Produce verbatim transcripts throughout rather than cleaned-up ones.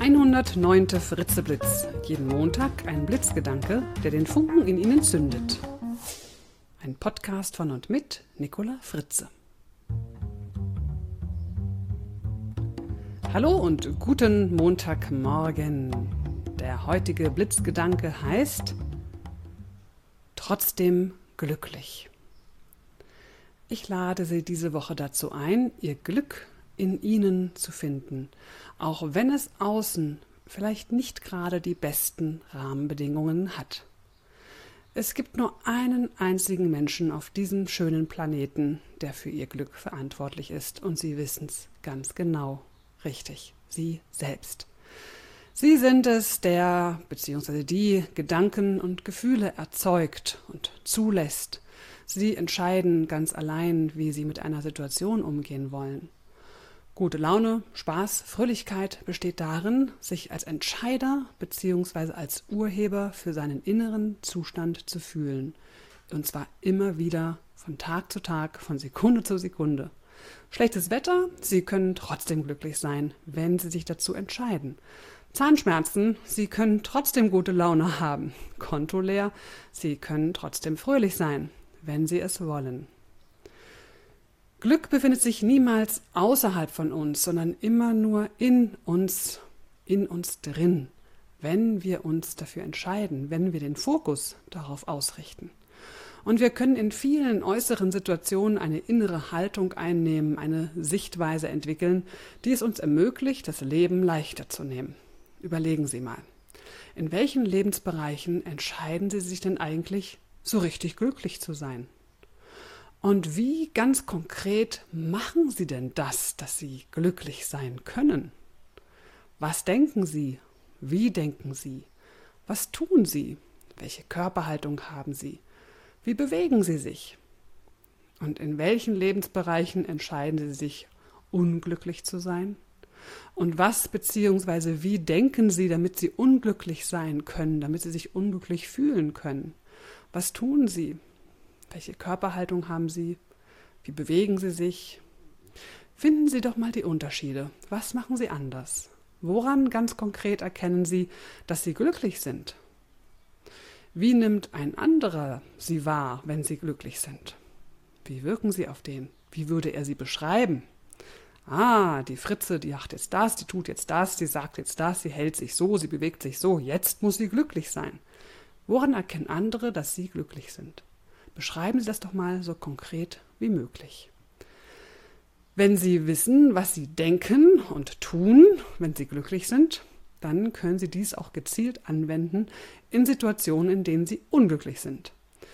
hundertneunte Fritzeblitz. Jeden Montag ein Blitzgedanke, der den Funken in Ihnen zündet. Ein Podcast von und mit Nicola Fritze. Hallo und guten Montagmorgen. Der heutige Blitzgedanke heißt trotzdem glücklich. Ich lade Sie diese Woche dazu ein, Ihr Glück in Ihnen zu finden, auch wenn es außen vielleicht nicht gerade die besten Rahmenbedingungen hat. Es gibt nur einen einzigen Menschen auf diesem schönen Planeten, der für Ihr Glück verantwortlich ist, und Sie wissen es ganz genau. Richtig, Sie selbst. Sie sind es, der bzw. die Gedanken und Gefühle erzeugt und zulässt. Sie entscheiden ganz allein, wie Sie mit einer Situation umgehen wollen. Gute Laune, Spaß, Fröhlichkeit besteht darin, sich als Entscheider bzw. als Urheber für seinen inneren Zustand zu fühlen. Und zwar immer wieder, von Tag zu Tag, von Sekunde zu Sekunde. Schlechtes Wetter, Sie können trotzdem glücklich sein, wenn Sie sich dazu entscheiden. Zahnschmerzen, Sie können trotzdem gute Laune haben. Konto leer, Sie können trotzdem fröhlich sein, wenn Sie es wollen. Glück befindet sich niemals außerhalb von uns, sondern immer nur in uns, in uns drin, wenn wir uns dafür entscheiden, wenn wir den Fokus darauf ausrichten. Und wir können in vielen äußeren Situationen eine innere Haltung einnehmen, eine Sichtweise entwickeln, die es uns ermöglicht, das Leben leichter zu nehmen. Überlegen Sie mal, in welchen Lebensbereichen entscheiden Sie sich denn eigentlich, so richtig glücklich zu sein? Und wie ganz konkret machen Sie denn das, dass Sie glücklich sein können? Was denken Sie? Wie denken Sie? Was tun Sie? Welche Körperhaltung haben Sie? Wie bewegen Sie sich? Und in welchen Lebensbereichen entscheiden Sie sich, unglücklich zu sein? Und was bzw. wie denken Sie, damit Sie unglücklich sein können, damit Sie sich unglücklich fühlen können? Was tun Sie? Welche Körperhaltung haben Sie? Wie bewegen Sie sich? Finden Sie doch mal die Unterschiede. Was machen Sie anders? Woran ganz konkret erkennen Sie, dass Sie glücklich sind? Wie nimmt ein anderer Sie wahr, wenn Sie glücklich sind? Wie wirken Sie auf den? Wie würde er Sie beschreiben? Ah, die Fritze, die macht jetzt das, die tut jetzt das, die sagt jetzt das, sie hält sich so, sie bewegt sich so, jetzt muss sie glücklich sein. Woran erkennen andere, dass Sie glücklich sind? Beschreiben Sie das doch mal so konkret wie möglich. Wenn Sie wissen, was Sie denken und tun, wenn Sie glücklich sind, dann können Sie dies auch gezielt anwenden in Situationen, in denen Sie unglücklich sind.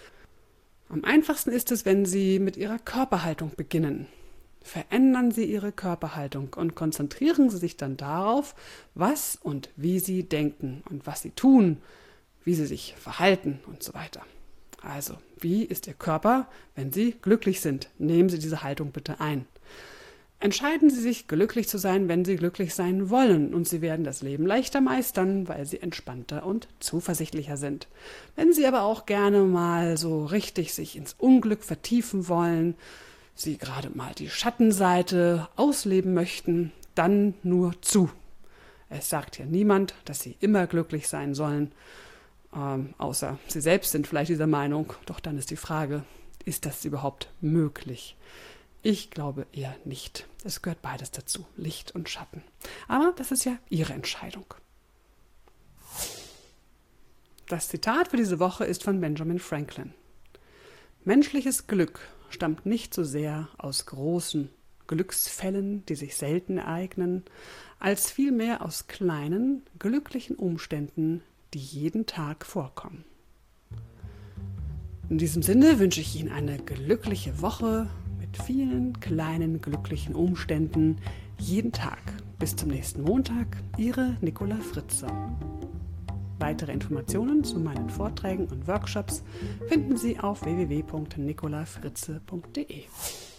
Am einfachsten ist es, wenn Sie mit Ihrer Körperhaltung beginnen. Verändern Sie Ihre Körperhaltung und konzentrieren Sie sich dann darauf, was und wie Sie denken und was Sie tun, wie Sie sich verhalten und so weiter. Also, wie ist Ihr Körper, wenn Sie glücklich sind? Nehmen Sie diese Haltung bitte ein. Entscheiden Sie sich, glücklich zu sein, wenn Sie glücklich sein wollen, und Sie werden das Leben leichter meistern, weil Sie entspannter und zuversichtlicher sind. Wenn Sie aber auch gerne mal so richtig sich ins Unglück vertiefen wollen, Sie gerade mal die Schattenseite ausleben möchten, dann nur zu. Es sagt ja niemand, dass Sie immer glücklich sein sollen, ähm, außer Sie selbst sind vielleicht dieser Meinung. Doch dann ist die Frage, ist das überhaupt möglich? Ich glaube eher nicht. Es gehört beides dazu, Licht und Schatten. Aber das ist ja Ihre Entscheidung. Das Zitat für diese Woche ist von Benjamin Franklin. Menschliches Glück stammt nicht so sehr aus großen Glücksfällen, die sich selten ereignen, als vielmehr aus kleinen, glücklichen Umständen, die jeden Tag vorkommen. In diesem Sinne wünsche ich Ihnen eine glückliche Woche mit vielen kleinen, glücklichen Umständen jeden Tag. Bis zum nächsten Montag, Ihre Nicola Fritze. Weitere Informationen zu meinen Vorträgen und Workshops finden Sie auf w w w punkt nicola fritze punkt de.